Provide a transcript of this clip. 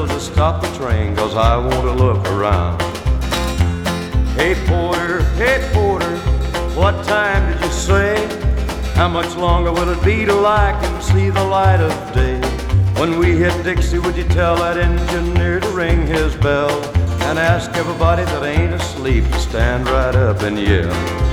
bells to stop the train, 'cause I want to look around. Hey porter, what time did you say? How much longer will it be till I can see the light of day? When we hit Dixie, would you tell that engineer to ring his bell and ask everybody that ain't asleep to stand right up and yell?